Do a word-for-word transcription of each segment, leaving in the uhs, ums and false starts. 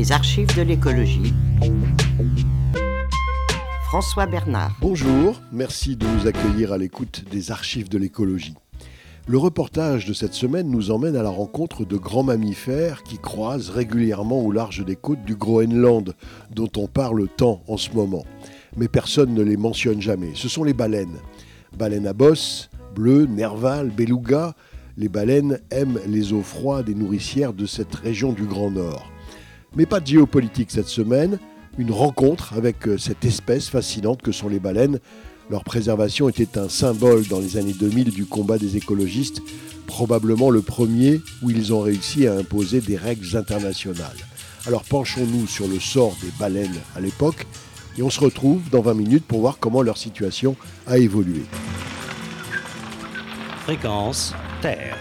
Les archives de l'écologie. François Bernard. Bonjour, merci de nous accueillir à l'écoute des archives de l'écologie. Le reportage de cette semaine nous emmène à la rencontre de grands mammifères qui croisent régulièrement au large des côtes du Groenland, dont on parle tant en ce moment. Mais personne ne les mentionne jamais. Ce sont les baleines. Baleines à bosse, bleues, nervales, belugas. Les baleines aiment les eaux froides et nourricières de cette région du Grand Nord. Mais pas de géopolitique cette semaine. Une rencontre avec cette espèce fascinante que sont les baleines. Leur préservation était un symbole dans les années deux mille du combat des écologistes, probablement le premier où ils ont réussi à imposer des règles internationales. Alors penchons-nous sur le sort des baleines à l'époque et on se retrouve dans vingt minutes pour voir comment leur situation a évolué. Fréquence Terre.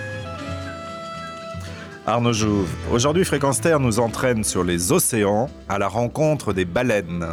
Arnaud Jouve. Aujourd'hui, Fréquence Terre nous entraîne sur les océans à la rencontre des baleines.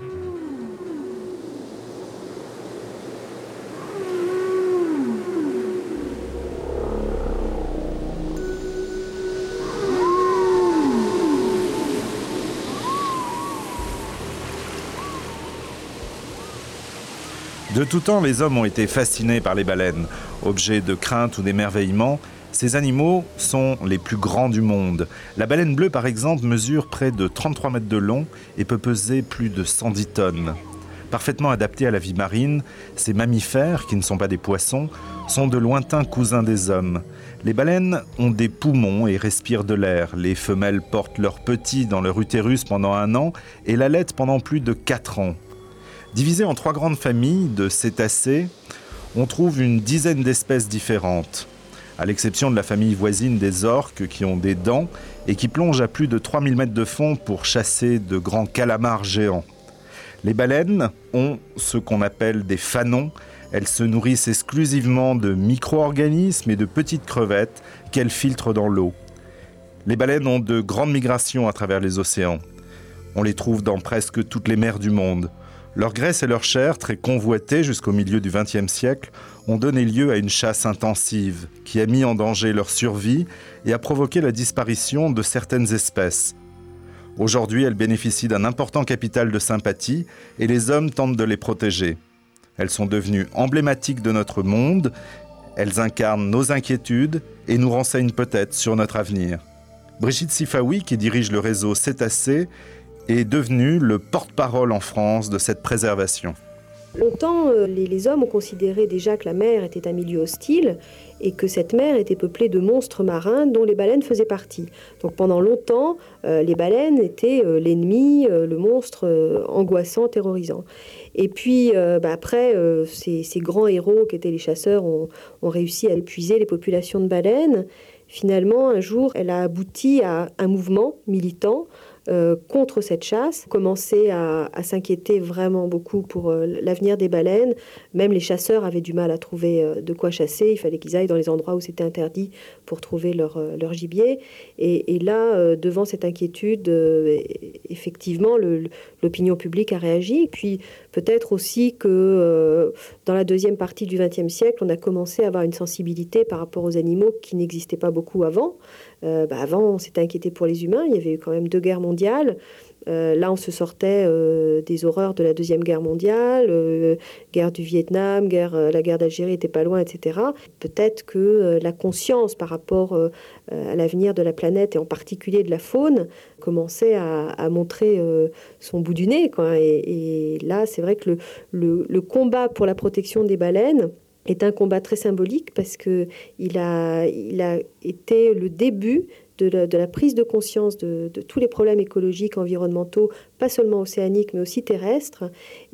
De tout temps, les hommes ont été fascinés par les baleines. Objets de crainte ou d'émerveillement, ces animaux sont les plus grands du monde. La baleine bleue, par exemple, mesure près de trente-trois mètres de long et peut peser plus de cent dix tonnes. Parfaitement adaptés à la vie marine, ces mammifères, qui ne sont pas des poissons, sont de lointains cousins des hommes. Les baleines ont des poumons et respirent de l'air. Les femelles portent leurs petits dans leur utérus pendant un an et l'allaitent pendant plus de quatre ans. Divisées en trois grandes familles de cétacés, on trouve une dizaine d'espèces différentes, à l'exception de la famille voisine des orques qui ont des dents et qui plongent à plus de trois mille mètres de fond pour chasser de grands calamars géants. Les baleines ont ce qu'on appelle des fanons. Elles se nourrissent exclusivement de micro-organismes et de petites crevettes qu'elles filtrent dans l'eau. Les baleines ont de grandes migrations à travers les océans. On les trouve dans presque toutes les mers du monde. Leur graisse et leur chair, très convoitées jusqu'au milieu du vingtième siècle, ont donné lieu à une chasse intensive qui a mis en danger leur survie et a provoqué la disparition de certaines espèces. Aujourd'hui, elles bénéficient d'un important capital de sympathie et les hommes tentent de les protéger. Elles sont devenues emblématiques de notre monde, elles incarnent nos inquiétudes et nous renseignent peut-être sur notre avenir. Brigitte Sifaoui, qui dirige le réseau Cétacés, est devenu le porte-parole en France de cette préservation. Longtemps, les, les hommes ont considéré déjà que la mer était un milieu hostile et que cette mer était peuplée de monstres marins dont les baleines faisaient partie. Donc pendant longtemps, euh, les baleines étaient euh, l'ennemi, euh, le monstre euh, angoissant, terrorisant. Et puis euh, bah après, euh, ces, ces grands héros qui étaient les chasseurs ont, ont réussi à épuiser les populations de baleines. Finalement, un jour, elle a abouti à un mouvement militant Euh, contre cette chasse, commençait à, à s'inquiéter vraiment beaucoup pour euh, l'avenir des baleines. Même les chasseurs avaient du mal à trouver euh, de quoi chasser. Il fallait qu'ils aillent dans les endroits où c'était interdit pour trouver leur, euh, leur gibier. Et, et là, euh, devant cette inquiétude, euh, effectivement, le, l'opinion publique a réagi. Puis peut-être aussi que euh, dans la deuxième partie du vingtième siècle, on a commencé à avoir une sensibilité par rapport aux animaux qui n'existait pas beaucoup avant. Euh, bah avant, on s'était inquiété pour les humains. Il y avait eu quand même deux guerres mondiales. Euh, là, on se sortait euh, des horreurs de la Deuxième Guerre mondiale, euh, guerre du Vietnam, guerre, euh, la guerre d'Algérie n'était pas loin, et cetera. Peut-être que euh, la conscience par rapport euh, à l'avenir de la planète, et en particulier de la faune, commençait à, à montrer euh, son bout du nez, quoi. Et, et là, c'est vrai que le, le, le combat pour la protection des baleines est un combat très symbolique parce qu'il a, il a été le début de la, de la prise de conscience de, de tous les problèmes écologiques, environnementaux, pas seulement océaniques, mais aussi terrestres.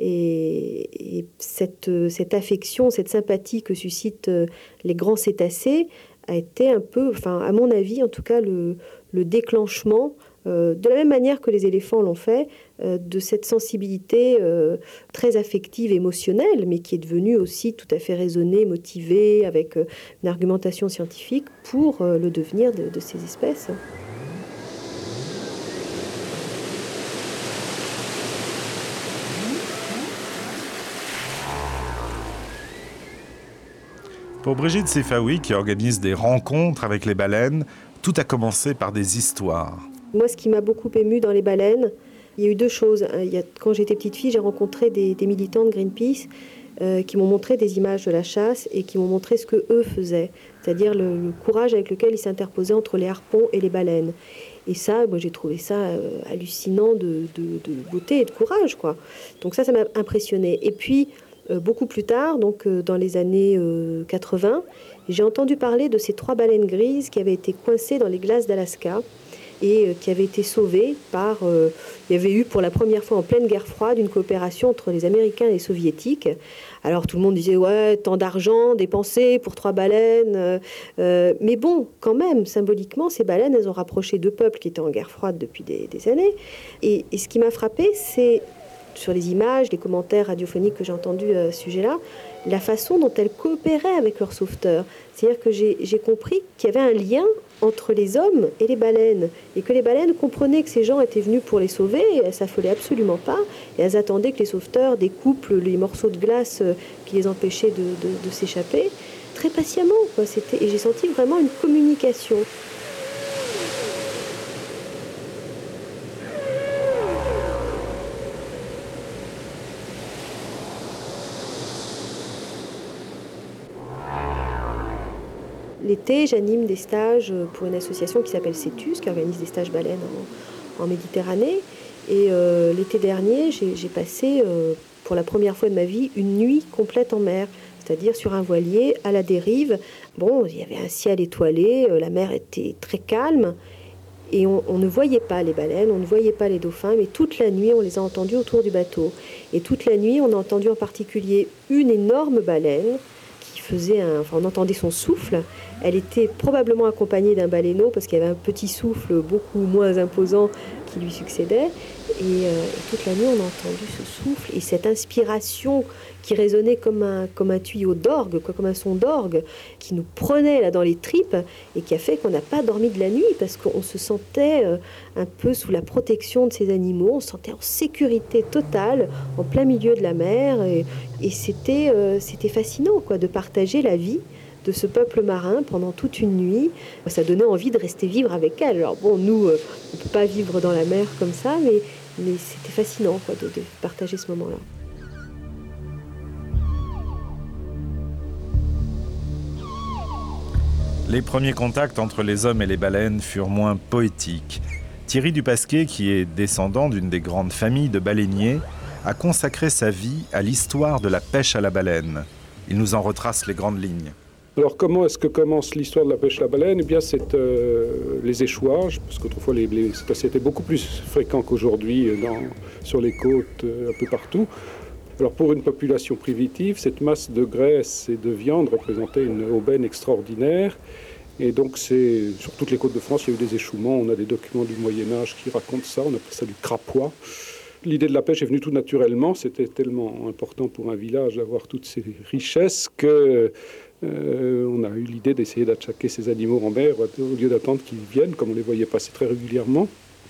Et, et cette, cette affection, cette sympathie que suscitent les grands cétacés a été un peu, enfin, à mon avis, en tout cas, le, le déclenchement, euh, de la même manière que les éléphants l'ont fait, euh, de cette sensibilité euh, très affective, émotionnelle, mais qui est devenue aussi tout à fait raisonnée, motivée, avec euh, une argumentation scientifique pour euh, le devenir de, de ces espèces. Pour Brigitte Sifaoui, qui organise des rencontres avec les baleines, tout a commencé par des histoires. Moi, ce qui m'a beaucoup émue dans les baleines, il y a eu deux choses. Il y a, quand j'étais petite fille, j'ai rencontré des, des militants de Greenpeace euh, qui m'ont montré des images de la chasse et qui m'ont montré ce qu'eux faisaient, c'est-à-dire le, le courage avec lequel ils s'interposaient entre les harpons et les baleines. Et ça, moi, j'ai trouvé ça euh, hallucinant de, de, de beauté et de courage, quoi. Donc ça, ça m'a impressionnée. Et puis, euh, beaucoup plus tard, donc euh, dans les années euh, quatre-vingts, j'ai entendu parler de ces trois baleines grises qui avaient été coincées dans les glaces d'Alaska et euh, qui avaient été sauvées par... Euh, il y avait eu pour la première fois en pleine guerre froide une coopération entre les Américains et les Soviétiques. Alors tout le monde disait, ouais, tant d'argent dépensé pour trois baleines. Euh, euh, mais bon, quand même, symboliquement, ces baleines, elles ont rapproché deux peuples qui étaient en guerre froide depuis des, des années. Et, et ce qui m'a frappé, c'est, sur les images, les commentaires radiophoniques que j'ai entendus à ce sujet-là, la façon dont elles coopéraient avec leurs sauveteurs. C'est-à-dire que j'ai, j'ai compris qu'il y avait un lien entre les hommes et les baleines, et que les baleines comprenaient que ces gens étaient venus pour les sauver, et elles s'affolaient absolument pas, et elles attendaient que les sauveteurs découpent les morceaux de glace qui les empêchaient de, de, de s'échapper, très patiemment, quoi. C'était, et j'ai senti vraiment une communication. L'été, j'anime des stages pour une association qui s'appelle Cetus, qui organise des stages baleines en, en Méditerranée. Et euh, l'été dernier, j'ai, j'ai passé, euh, pour la première fois de ma vie, une nuit complète en mer, c'est-à-dire sur un voilier à la dérive. Bon, il y avait un ciel étoilé, euh, la mer était très calme, et on, on ne voyait pas les baleines, on ne voyait pas les dauphins, mais toute la nuit, on les a entendus autour du bateau. Et toute la nuit, on a entendu en particulier une énorme baleine, faisait un, enfin on entendait son souffle. Elle était probablement accompagnée d'un baleineau parce qu'il y avait un petit souffle beaucoup moins imposant qui lui succédait. Et, euh, et toute la nuit, on a entendu ce souffle et cette inspiration qui résonnait comme un, comme un tuyau d'orgue, quoi, comme un son d'orgue, qui nous prenait là dans les tripes et qui a fait qu'on n'a pas dormi de la nuit parce qu'on se sentait euh, un peu sous la protection de ces animaux, on se sentait en sécurité totale, en plein milieu de la mer. Et, et c'était, euh, c'était fascinant, quoi, de partager la vie de ce peuple marin pendant toute une nuit. Ça donnait envie de rester vivre avec elle. Alors bon, nous, euh, on ne peut pas vivre dans la mer comme ça, mais, mais c'était fascinant, quoi, de, de partager ce moment-là. Les premiers contacts entre les hommes et les baleines furent moins poétiques. Thierry Dupasquier, qui est descendant d'une des grandes familles de baleiniers, a consacré sa vie à l'histoire de la pêche à la baleine. Il nous en retrace les grandes lignes. Alors comment est-ce que commence l'histoire de la pêche à la baleine ? Eh bien c'est euh, les échouages, parce qu'autrefois les, les cétacés étaient beaucoup plus fréquents qu'aujourd'hui dans, sur les côtes, euh, un peu partout. Alors pour une population primitive, cette masse de graisse et de viande représentait une aubaine extraordinaire. Et donc c'est, sur toutes les côtes de France, il y a eu des échouements. On a des documents du Moyen-Âge qui racontent ça, on appelle ça du crapois. L'idée de la pêche est venue tout naturellement. C'était tellement important pour un village d'avoir toutes ces richesses que euh, on a eu l'idée d'essayer d'attaquer ces animaux en mer au lieu d'attendre qu'ils viennent, comme on les voyait passer très régulièrement.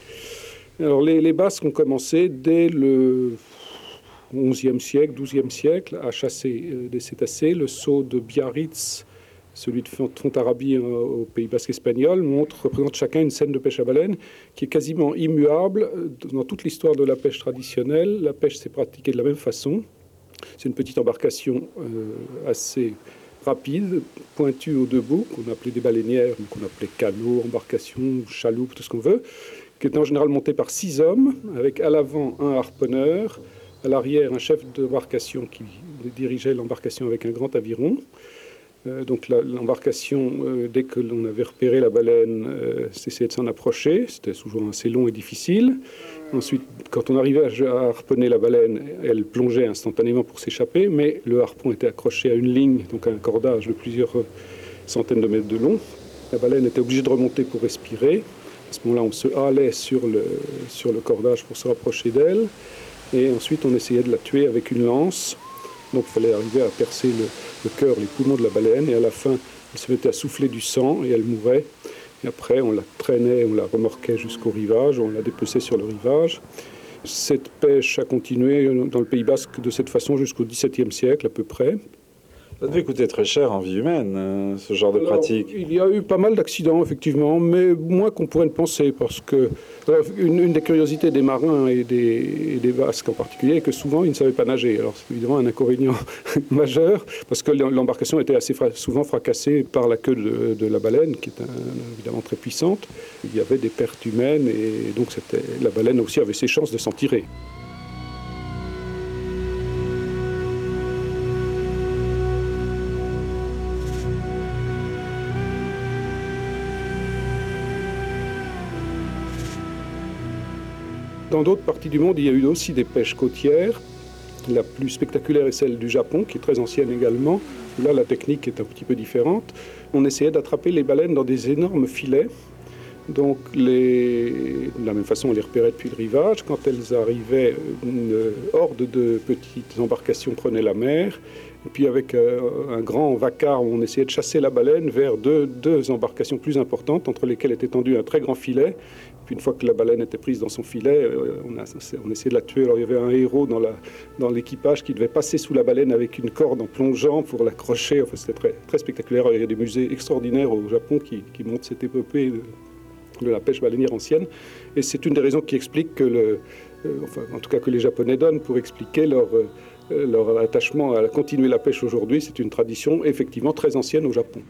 Alors les, les Basques ont commencé dès le onzième siècle, douzième siècle, à chasser euh, des cétacés. Le sceau de Biarritz, celui de Fontarabie euh, au Pays Basque espagnol, montre, représente chacun une scène de pêche à baleine qui est quasiment immuable. Dans toute l'histoire de la pêche traditionnelle, la pêche s'est pratiquée de la même façon. C'est une petite embarcation euh, assez rapide, pointue aux deux bouts, qu'on appelait des baleinières, qu'on appelait canots, embarcations, chaloupes, tout ce qu'on veut, qui était en général montée par six hommes, avec à l'avant un harponneur, à l'arrière un chef d'embarcation qui dirigeait l'embarcation avec un grand aviron. Euh, donc la, l'embarcation, euh, dès que l'on avait repéré la baleine, euh, essayait de s'en approcher. C'était souvent assez long et difficile. Ensuite, quand on arrivait à, à harponner la baleine, elle plongeait instantanément pour s'échapper, mais le harpon était accroché à une ligne, donc à un cordage de plusieurs centaines de mètres de long. La baleine était obligée de remonter pour respirer. À ce moment-là, on se halait sur le, sur le cordage pour se rapprocher d'elle. Et ensuite, on essayait de la tuer avec une lance. Donc, il fallait arriver à percer le, le cœur, les poumons de la baleine. Et à la fin, elle se mettait à souffler du sang et elle mourait. Et après, on la traînait, on la remorquait jusqu'au rivage, on la dépeçait sur le rivage. Cette pêche a continué dans le Pays Basque de cette façon jusqu'au dix-septième siècle à peu près. Ça devait coûter très cher en vie humaine, euh, ce genre de Alors, pratique. Il y a eu pas mal d'accidents, effectivement, mais moins qu'on pourrait le penser, parce que alors, une, une des curiosités des marins et des, et des Basques en particulier est que souvent ils ne savaient pas nager. Alors c'est évidemment un inconvénient majeur, parce que l'embarcation était assez fra- souvent fracassée par la queue de, de la baleine, qui est un, évidemment très puissante. Il y avait des pertes humaines, et donc c'était, la baleine aussi avait ses chances de s'en tirer. Dans d'autres parties du monde, il y a eu aussi des pêches côtières. La plus spectaculaire est celle du Japon, qui est très ancienne également. Là, la technique est un petit peu différente. On essayait d'attraper les baleines dans des énormes filets. Donc, les... de la même façon, on les repérait depuis le rivage. Quand elles arrivaient, une horde de petites embarcations prenait la mer. Et puis, avec un grand vacarme, on essayait de chasser la baleine vers deux, deux embarcations plus importantes, entre lesquelles était tendu un très grand filet. Puis, une fois que la baleine était prise dans son filet, on, a, on essayait de la tuer. Alors, il y avait un héros dans, la, dans l'équipage qui devait passer sous la baleine avec une corde en plongeant pour l'accrocher. Enfin, c'était très, très spectaculaire. Il y a des musées extraordinaires au Japon qui, qui montrent cette épopée de, de la pêche baleinière ancienne. Et c'est une des raisons qui explique que, le, euh, enfin, en tout cas que les Japonais donnent pour expliquer leur, euh, leur attachement à continuer la pêche aujourd'hui. C'est une tradition effectivement très ancienne au Japon.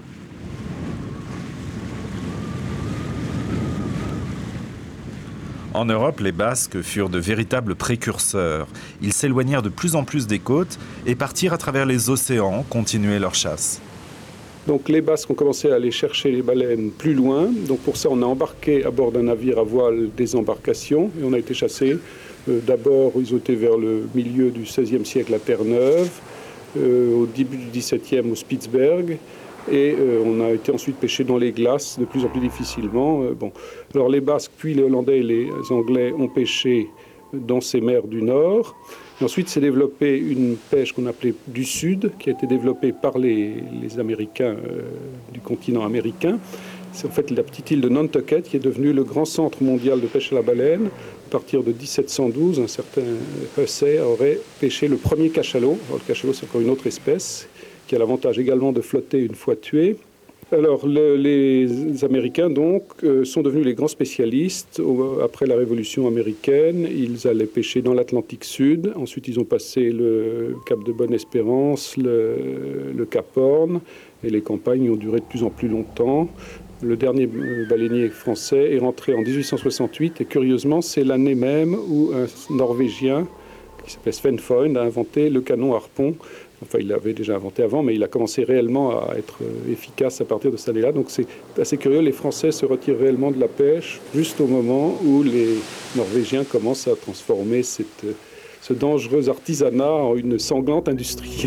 En Europe, les Basques furent de véritables précurseurs. Ils s'éloignèrent de plus en plus des côtes et partirent à travers les océans continuer leur chasse. Donc les Basques ont commencé à aller chercher les baleines plus loin. Donc pour ça, on a embarqué à bord d'un navire à voile des embarcations et on a été chassés. Euh, d'abord, ils ont été vers le milieu du seizième siècle à Terre-Neuve, euh, au début du dix-septième au Spitzberg. Et euh, on a été ensuite pêché dans les glaces de plus en plus difficilement. Euh, bon. Alors les Basques, puis les Hollandais et les Anglais ont pêché dans ces mers du Nord. Et ensuite s'est développée une pêche qu'on appelait du Sud, qui a été développée par les, les Américains euh, du continent américain. C'est en fait la petite île de Nantucket qui est devenue le grand centre mondial de pêche à la baleine. À partir de dix-sept cent douze, un certain Hussey aurait pêché le premier cachalot. Alors, le cachalot, c'est encore une autre espèce qui a l'avantage également de flotter une fois tué. Alors, le, les Américains, donc, euh, sont devenus les grands spécialistes. Au, après la Révolution américaine, ils allaient pêcher dans l'Atlantique Sud. Ensuite, ils ont passé le Cap de Bonne-Espérance, le, le Cap Horn, et les campagnes ont duré de plus en plus longtemps. Le dernier baleinier français est rentré en dix-huit cent soixante-huit, et curieusement, c'est l'année même où un Norvégien, qui s'appelle Sven Foyn, a inventé le canon harpon. Enfin, il l'avait déjà inventé avant, mais il a commencé réellement à être efficace à partir de cette année-là. Donc c'est assez curieux, les Français se retirent réellement de la pêche juste au moment où les Norvégiens commencent à transformer cette, ce dangereux artisanat en une sanglante industrie.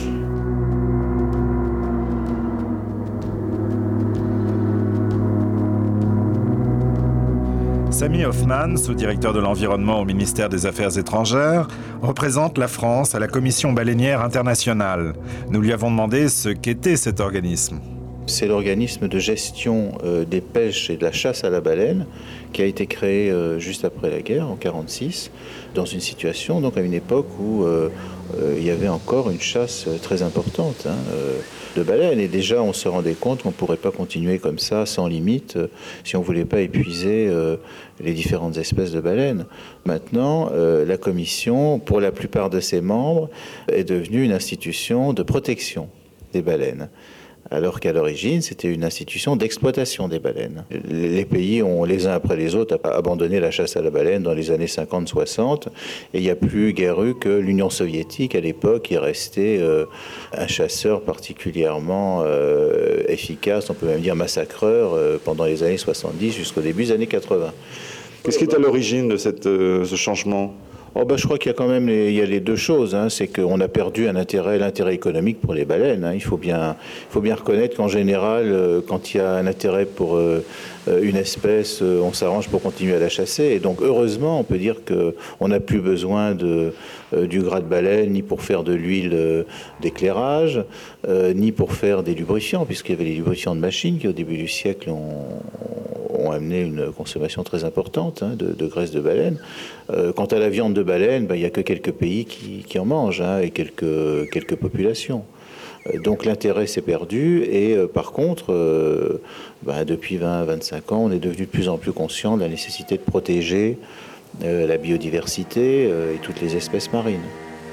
Samy Hoffman, sous-directeur de l'environnement au ministère des Affaires étrangères, représente la France à la Commission baleinière internationale. Nous lui avons demandé ce qu'était cet organisme. C'est l'organisme de gestion euh, des pêches et de la chasse à la baleine qui a été créé euh, juste après la guerre, en mille neuf cent quarante-six, dans une situation, donc à une époque où euh, euh, il y avait encore une chasse très importante hein, euh, de baleines. Et déjà, on se rendait compte qu'on ne pourrait pas continuer comme ça, sans limite, euh, si on ne voulait pas épuiser euh, les différentes espèces de baleines. Maintenant, euh, la Commission, pour la plupart de ses membres, est devenue une institution de protection des baleines. Alors qu'à l'origine, c'était une institution d'exploitation des baleines. Les pays ont, les uns après les autres, abandonné la chasse à la baleine dans les années cinquante soixante, et il n'y a plus guère eu que l'Union soviétique, à l'époque, qui restait euh, un chasseur particulièrement euh, efficace, on peut même dire massacreur, euh, pendant les années soixante-dix jusqu'au début des années quatre-vingts. Qu'est-ce qui est à l'origine de cette, euh, ce changement ? Oh bah, je crois qu'il y a quand même les, il y a les deux choses. Hein. C'est qu'on a perdu un intérêt, l'intérêt économique pour les baleines. Hein. Il faut bien, il faut bien reconnaître qu'en général, euh, quand il y a un intérêt pour euh, une espèce, euh, on s'arrange pour continuer à la chasser. Et donc, heureusement, on peut dire qu'on n'a plus besoin de, euh, du gras de baleine, ni pour faire de l'huile euh, d'éclairage, euh, ni pour faire des lubrifiants, puisqu'il y avait les lubrifiants de machines qui, au début du siècle, ont, ont amené une consommation très importante hein, de, de graisse de baleine. Euh, quant à la viande de baleine, ben, il n'y a que quelques pays qui, qui en mangent hein, et quelques, quelques populations. Donc l'intérêt s'est perdu et euh, par contre, euh, ben, depuis vingt à vingt-cinq ans, on est devenu de plus en plus conscient de la nécessité de protéger euh, la biodiversité euh, et toutes les espèces marines.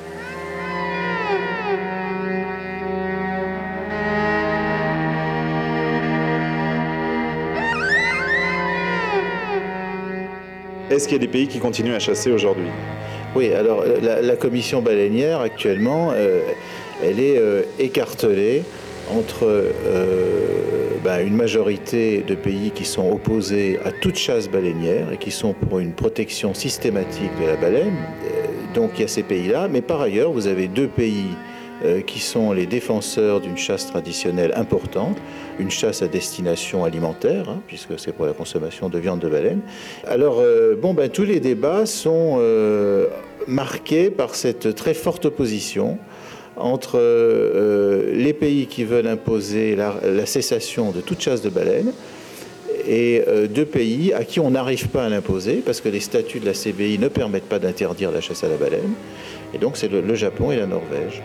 Est-ce qu'il y a des pays qui continuent à chasser aujourd'hui? Oui, alors la, la commission baleinière actuellement, euh, elle est euh, écartelée entre euh, ben, une majorité de pays qui sont opposés à toute chasse baleinière et qui sont pour une protection systématique de la baleine. Donc il y a ces pays-là, mais par ailleurs, vous avez deux pays euh, qui sont les défenseurs d'une chasse traditionnelle importante, une chasse à destination alimentaire, hein, puisque c'est pour la consommation de viande de baleine. Alors, euh, bon, ben, tous les débats sont euh, marqués par cette très forte opposition entre euh, les pays qui veulent imposer la, la cessation de toute chasse de baleine et euh, deux pays à qui on n'arrive pas à l'imposer parce que les statuts de la C B I ne permettent pas d'interdire la chasse à la baleine. Et donc, c'est le, le Japon et la Norvège.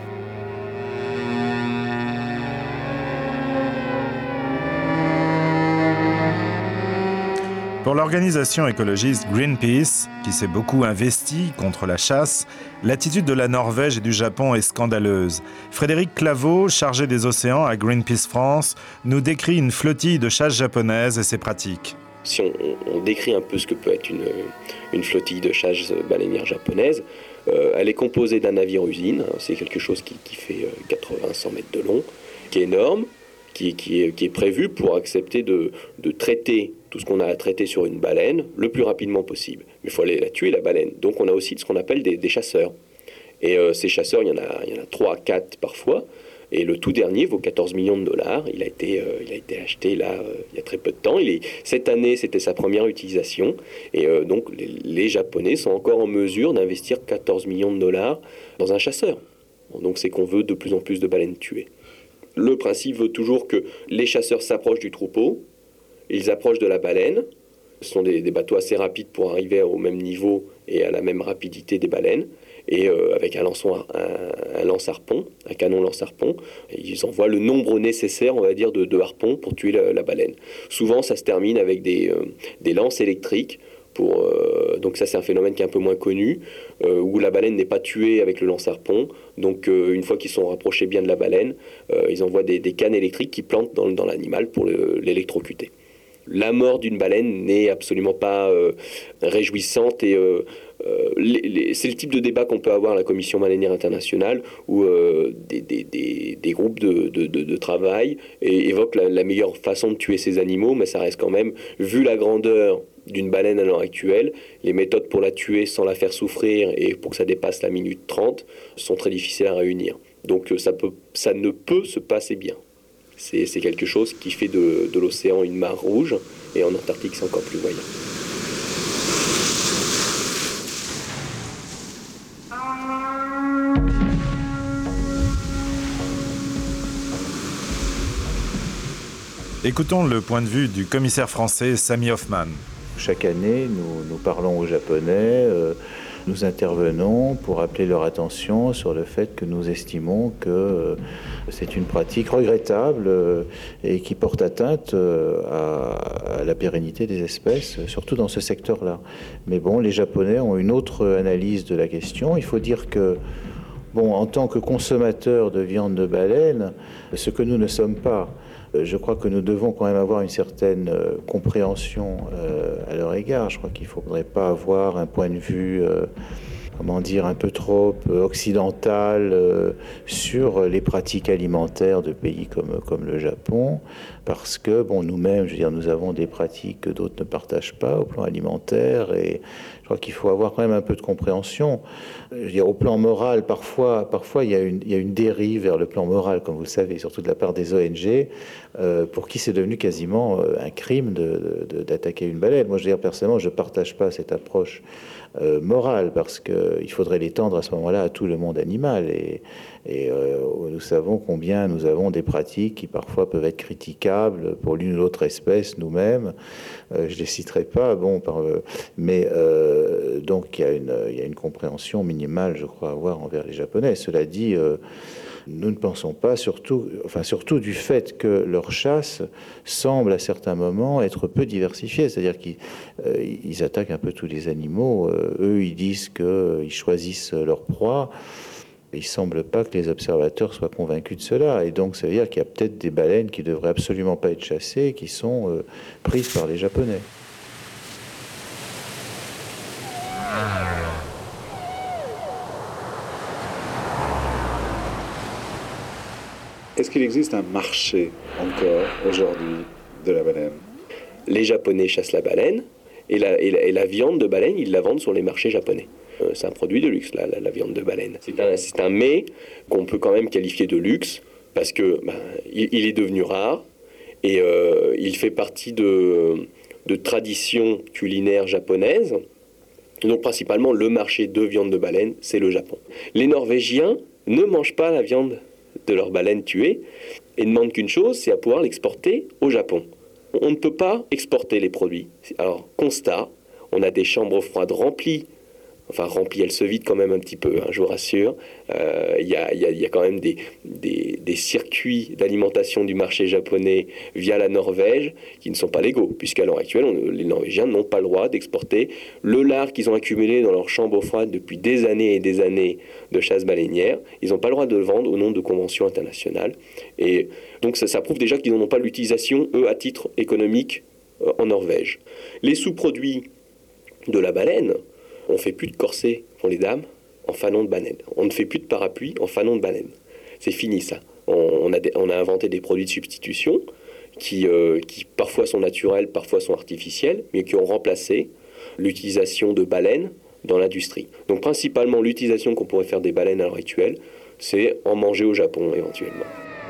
Pour l'organisation écologiste Greenpeace, qui s'est beaucoup investie contre la chasse, l'attitude de la Norvège et du Japon est scandaleuse. Frédéric Claveau, chargé des océans à Greenpeace France, nous décrit une flottille de chasse japonaise et ses pratiques. Si on, on décrit un peu ce que peut être une, une flottille de chasse baleinière japonaise, euh, elle est composée d'un navire-usine, c'est quelque chose qui, qui fait quatre-vingts à cent mètres de long, qui est énorme, qui, qui, est, qui est prévu pour accepter de, de traiter tout ce qu'on a à traiter sur une baleine le plus rapidement possible. Mais il faut aller la tuer, la baleine. Donc on a aussi ce qu'on appelle des, des chasseurs. Et euh, ces chasseurs, il y en a, il y en a trois à quatre parfois. Et le tout dernier vaut quatorze millions de dollars. Il a été, euh, il a été acheté là, euh, il y a très peu de temps. Il est, cette année, c'était sa première utilisation. Et euh, donc les, les Japonais sont encore en mesure d'investir quatorze millions de dollars dans un chasseur. Donc c'est qu'on veut de plus en plus de baleines tuées. Le principe veut toujours que les chasseurs s'approchent du troupeau, ils approchent de la baleine. Ce sont des, des bateaux assez rapides pour arriver au même niveau et à la même rapidité des baleines. Et euh, avec un, lançon, un, un lance-harpon, un canon lance-harpon, ils envoient le nombre nécessaire, on va dire, de, de harpons pour tuer la, la baleine. Souvent, ça se termine avec des, euh, des lances électriques. Pour, euh, donc ça, c'est un phénomène qui est un peu moins connu, euh, où la baleine n'est pas tuée avec le lance-harpon. Donc euh, une fois qu'ils sont rapprochés bien de la baleine, euh, ils envoient des, des cannes électriques qui plantent dans, dans l'animal pour le, l'électrocuter. La mort d'une baleine n'est absolument pas euh, réjouissante et euh, euh, les, les, c'est le type de débat qu'on peut avoir à la Commission baleinière internationale où euh, des, des, des, des groupes de, de, de, de travail et, évoquent la, la meilleure façon de tuer ces animaux, mais ça reste quand même, vu la grandeur d'une baleine à l'heure actuelle, les méthodes pour la tuer sans la faire souffrir et pour que ça dépasse la minute trente sont très difficiles à réunir. Donc ça, peut, ça ne peut se passer bien. C'est, c'est quelque chose qui fait de, de l'océan une mare rouge, et en Antarctique, c'est encore plus voyant. Écoutons le point de vue du commissaire français Samy Hoffman. Chaque année, nous, nous parlons aux Japonais, euh, nous intervenons pour appeler leur attention sur le fait que nous estimons que euh, c'est une pratique regrettable euh, et qui porte atteinte euh, à, à la pérennité des espèces, surtout dans ce secteur-là. Mais bon, les Japonais ont une autre analyse de la question. Il faut dire que, bon, en tant que consommateurs de viande de baleine, ce que nous ne sommes pas, je crois que nous devons quand même avoir une certaine euh, compréhension euh, à leur égard. Je crois qu'il ne faudrait pas avoir un point de vue, euh, comment dire, un peu trop euh, occidental euh, sur les pratiques alimentaires de pays comme, comme le Japon, parce que, bon, nous-mêmes, je veux dire, nous avons des pratiques que d'autres ne partagent pas au plan alimentaire, et je crois qu'il faut avoir quand même un peu de compréhension. Je veux dire, au plan moral, parfois, parfois il y a une, il y a une dérive vers le plan moral, comme vous le savez, surtout de la part des O N G, euh, pour qui c'est devenu quasiment euh, un crime de, de, d'attaquer une baleine. Moi, je veux dire, personnellement, je ne partage pas cette approche euh, morale, parce qu'il faudrait l'étendre à ce moment-là à tout le monde animal. Et, et euh, nous savons combien nous avons des pratiques qui parfois peuvent être critiquables pour l'une ou l'autre espèce, nous-mêmes. Euh, je ne les citerai pas, bon, par, euh, mais euh, donc il y, a une, il y a une compréhension minimale, je crois, à avoir envers les Japonais. Cela dit, euh, Nous ne pensons pas, surtout, enfin surtout du fait que leur chasse semble à certains moments être peu diversifiée, c'est-à-dire qu'ils euh, ils attaquent un peu tous les animaux. Euh, eux, ils disent qu'ils choisissent leur proie. Il ne semble pas que les observateurs soient convaincus de cela. Et donc, ça veut dire qu'il y a peut-être des baleines qui ne devraient absolument pas être chassées et qui sont euh, prises par les Japonais. Est-ce qu'il existe un marché encore aujourd'hui de la baleine? Les Japonais chassent la baleine et la, et, la, et la viande de baleine, ils la vendent sur les marchés japonais. Euh, c'est un produit de luxe, la, la, la viande de baleine. C'est un, c'est un mets qu'on peut quand même qualifier de luxe parce que ben, il, il est devenu rare et euh, il fait partie de, de traditions culinaires japonaises. Donc principalement, le marché de viande de baleine, c'est le Japon. Les Norvégiens ne mangent pas la viande de leur baleine tuée et ne demandent qu'une chose, c'est à pouvoir l'exporter au Japon. On ne peut pas exporter les produits. Alors, constat, on a des chambres froides remplies. Enfin, remplies, elles se vident quand même un petit peu, hein, je vous rassure. Il euh, y, a, y, a, y a quand même des, des, des circuits d'alimentation du marché japonais via la Norvège qui ne sont pas légaux, puisqu'à l'heure actuelle, on, les Norvégiens n'ont pas le droit d'exporter le lard qu'ils ont accumulé dans leur chambre froide depuis des années et des années de chasse baleinière. Ils n'ont pas le droit de le vendre au nom de conventions internationales. Et donc ça, ça prouve déjà qu'ils n'en ont pas l'utilisation, eux, à titre économique euh, en Norvège. Les sous-produits de la baleine, on ne fait plus de corset pour les dames en fanon de baleine. On ne fait plus de parapluie en fanon de baleine. C'est fini ça. On, on, a, on a inventé des produits de substitution qui, euh, qui parfois sont naturels, parfois sont artificiels, mais qui ont remplacé l'utilisation de baleines dans l'industrie. Donc principalement l'utilisation qu'on pourrait faire des baleines à l'heure actuelle, c'est en manger au Japon éventuellement.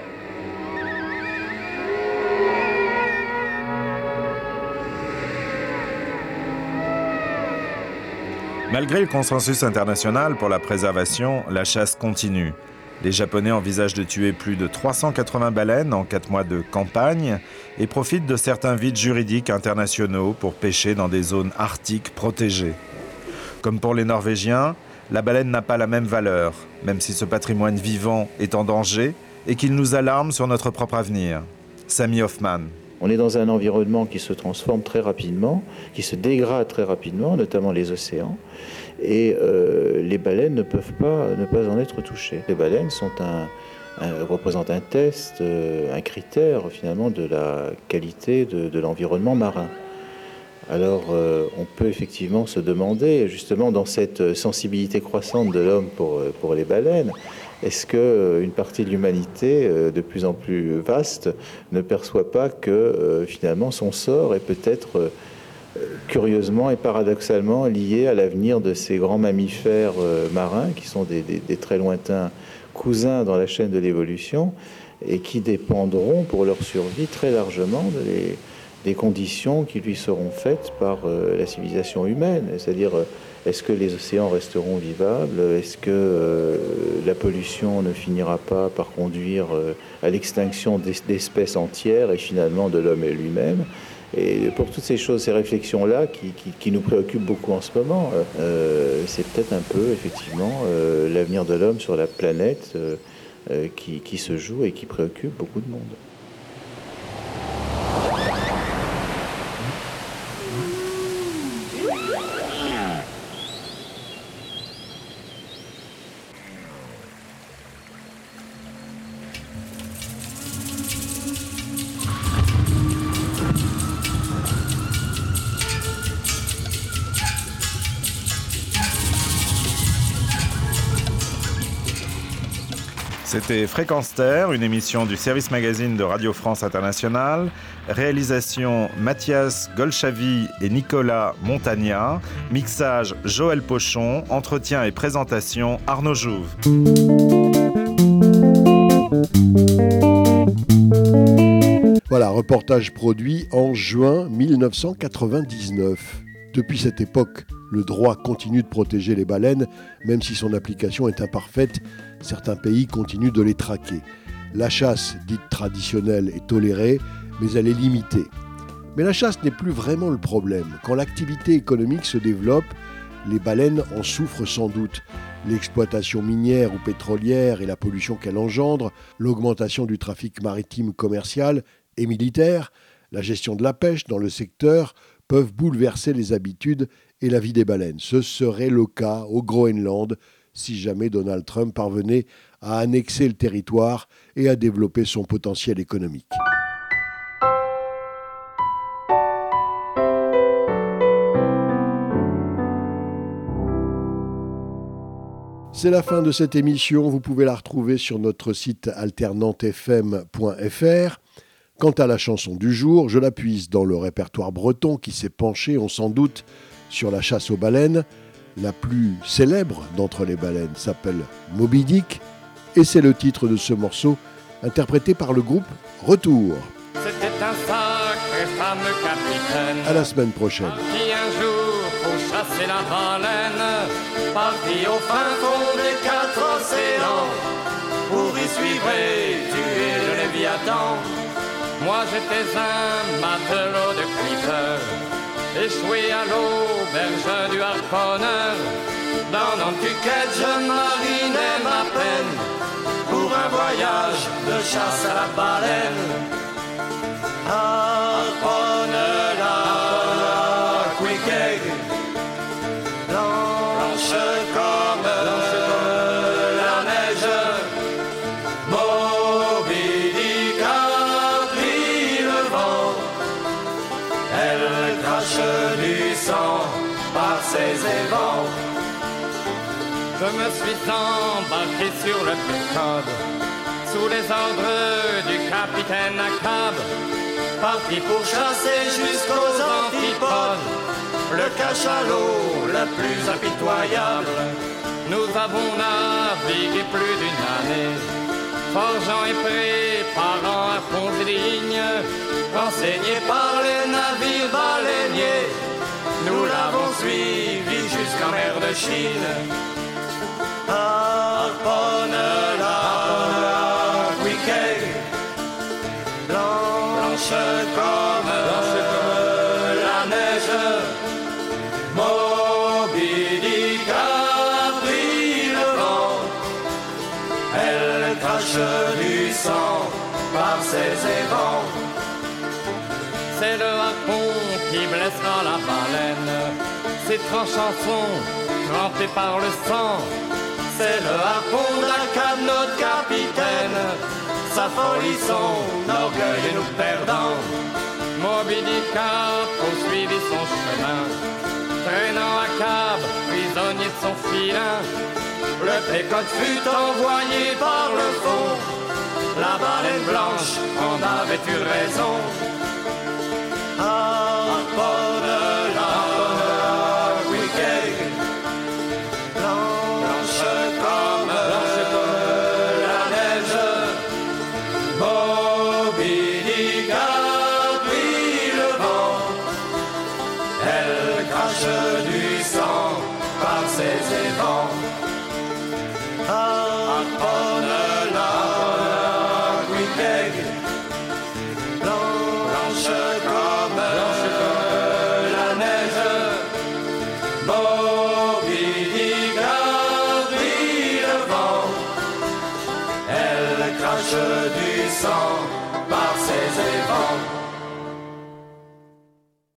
Malgré le consensus international pour la préservation, la chasse continue. Les Japonais envisagent de tuer plus de trois cent quatre-vingts baleines en quatre mois de campagne et profitent de certains vides juridiques internationaux pour pêcher dans des zones arctiques protégées. Comme pour les Norvégiens, la baleine n'a pas la même valeur, même si ce patrimoine vivant est en danger et qu'il nous alarme sur notre propre avenir. Sami Hoffman. On est dans un environnement qui se transforme très rapidement, qui se dégrade très rapidement, notamment les océans, et euh, les baleines ne peuvent pas, ne pas en être touchées. Les baleines sont un, un, représentent un test, euh, un critère finalement de la qualité de, de l'environnement marin. Alors euh, on peut effectivement se demander, justement dans cette sensibilité croissante de l'homme pour, pour les baleines, est-ce qu'une partie de l'humanité, de plus en plus vaste, ne perçoit pas que euh, finalement son sort est peut-être euh, curieusement et paradoxalement lié à l'avenir de ces grands mammifères euh, marins qui sont des, des, des très lointains cousins dans la chaîne de l'évolution et qui dépendront pour leur survie très largement de les, des conditions qui lui seront faites par euh, la civilisation humaine, c'est-à-dire euh, est-ce que les océans resteront vivables? Est-ce que euh, la pollution ne finira pas par conduire euh, à l'extinction d'espèces entières et finalement de l'homme lui-même? Et pour toutes ces choses, ces réflexions-là qui, qui, qui nous préoccupent beaucoup en ce moment, euh, c'est peut-être un peu effectivement euh, l'avenir de l'homme sur la planète euh, euh, qui, qui se joue et qui préoccupe beaucoup de monde. C'était Fréquence Terre, une émission du service magazine de Radio France Internationale. Réalisation Mathias Golchavi et Nicolas Montagna. Mixage Joël Pochon. Entretien et présentation Arnaud Jouve. Voilà, reportage produit en juin mille neuf cent quatre-vingt-dix-neuf. Depuis cette époque, le droit continue de protéger les baleines, même si son application est imparfaite. Certains pays continuent de les traquer. La chasse, dite traditionnelle, est tolérée, mais elle est limitée. Mais la chasse n'est plus vraiment le problème. Quand l'activité économique se développe, les baleines en souffrent sans doute. L'exploitation minière ou pétrolière et la pollution qu'elle engendre, l'augmentation du trafic maritime commercial et militaire, la gestion de la pêche dans le secteur peuvent bouleverser les habitudes et la vie des baleines. Ce serait le cas au Groenland si jamais Donald Trump parvenait à annexer le territoire et à développer son potentiel économique. C'est la fin de cette émission. Vous pouvez la retrouver sur notre site alternante f m point f r. Quant à la chanson du jour, je la puise dans le répertoire breton qui s'est penché, on s'en doute, sur la chasse aux baleines. La plus célèbre d'entre les baleines s'appelle Moby Dick et c'est le titre de ce morceau interprété par le groupe Retour. C'était un sacré fameux capitaine. À la semaine prochaine. Qui un jour pour chasser la baleine, parti au fin fond des quatre océans, pour y suivre et tuer le Léviathan. Moi j'étais un matelot de clipper, échoué à l'auberge du harponneur. Dans Nantucket je marinais ma peine, pour un voyage de chasse à la baleine. Harponneur la quick egg, blanche comme la neige. Moby Dick a pris le vent, elle crache du sang par ses évents. Je me suis embarqué sur le Pécode, sous les ordres du capitaine Ahab, parti pour chasser jusqu'aux antipodes le cachalot le plus impitoyable. Nous avons navigué plus d'une année, forgeant et préparant un pont et des lignes, enseignés par les navires baleiniers. Nous l'avons suivi jusqu'en mer de Chine. Harponneur la quick egg, blanche comme, blanche comme la neige. Moby Dick a pris le vent, elle crache du sang par ses évents. C'est le harpon qui blessera la baleine, ses tranchants sont trempés par le sang. C'est le harpon d'Ahab, notre capitaine, sa folie, son orgueil et nous perdant. Moby Dick a poursuivi son chemin, traînant Ahab, prisonnier de son filin. Le Pécode fut envoyé par le fond, la baleine blanche en avait eu raison. Harponneur la quick egg, blanche comme, blanche comme la neige. Moby Dick a pris le vent, elle crache du sang par ses évents. Harponneur la quick egg, blanche comme, blanche comme la neige. Moby Dick a pris le vent, elle crache du sang par ses évents.